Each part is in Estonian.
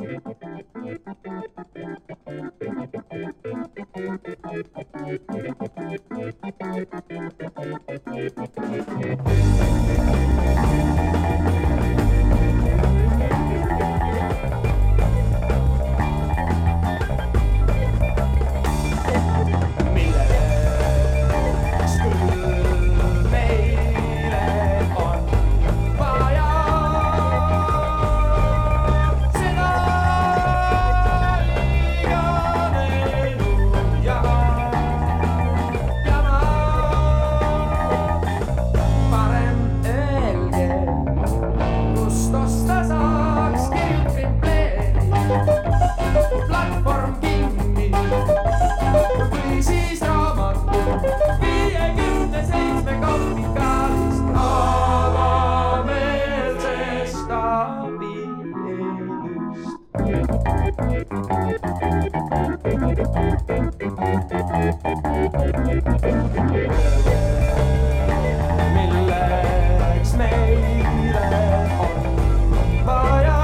Milleks meile on vaja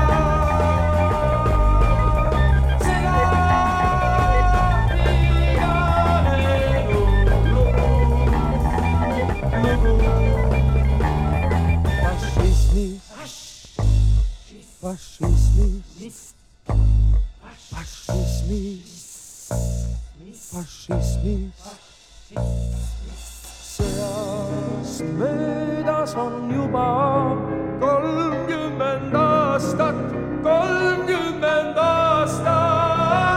seda igane lugu. Fašismis sõjast möödas on juba 30 aastat, 30 aastat.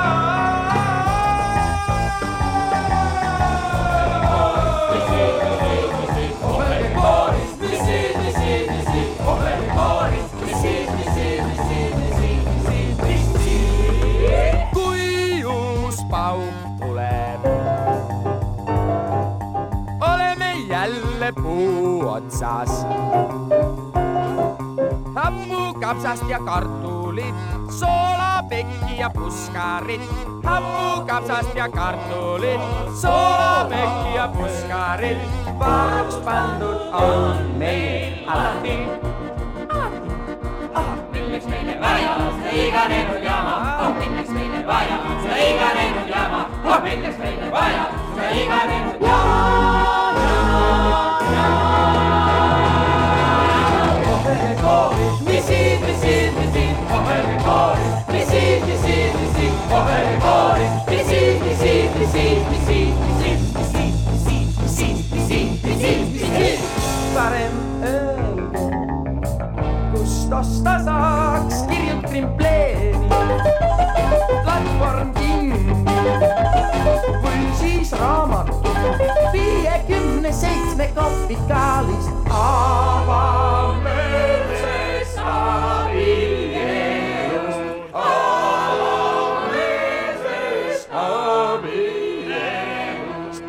Kui uus pauk tuleb, oleme jälle puu otsas. Happukapsast ja kartulit, soolapekki ja puskarit. Happukapsast ja kartulit, soolapekki ja puskarit. Varuks pandud on meil alati. Milleks meile vaja seda iganenud jama? Milleks meile vaja seda iganenud jama? Milleks meile vaja seda iganenud jama? Ohverge kooris, misid, ohverge kooris, misid, ohverge kooris, misid. Parem öelge, kust osta saaks kirjut krimpleeni, platvorm kinni või siis raamatu 57 kapitaalist. Avameelsest abielust, avameelsest abielust,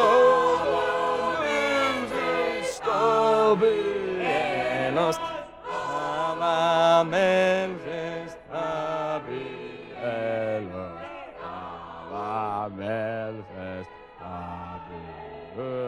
avameelsest abielust. Avameelsest abielust, avameelsest abielust.